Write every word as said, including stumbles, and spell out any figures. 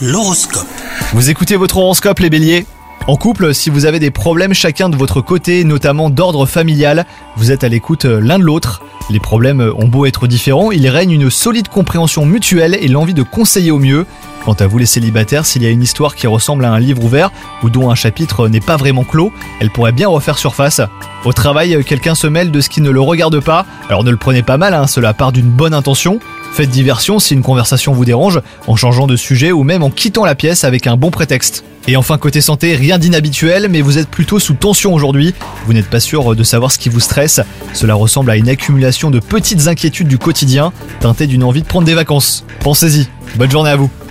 L'horoscope. Vous écoutez votre horoscope les béliers ? En couple, si vous avez des problèmes chacun de votre côté, notamment d'ordre familial, vous êtes à l'écoute l'un de l'autre. Les problèmes ont beau être différents, il règne une solide compréhension mutuelle et l'envie de conseiller au mieux. Quant à vous les célibataires, s'il y a une histoire qui ressemble à un livre ouvert ou dont un chapitre n'est pas vraiment clos, elle pourrait bien refaire surface. Au travail, quelqu'un se mêle de ce qui ne le regarde pas, alors ne le prenez pas mal, hein, cela part d'une bonne intention. Faites diversion si une conversation vous dérange, en changeant de sujet ou même en quittant la pièce avec un bon prétexte. Et enfin côté santé, rien d'inhabituel, mais vous êtes plutôt sous tension aujourd'hui. Vous n'êtes pas sûr de savoir ce qui vous stresse. Cela ressemble à une accumulation de petites inquiétudes du quotidien, teintées d'une envie de prendre des vacances. Pensez-y, bonne journée à vous.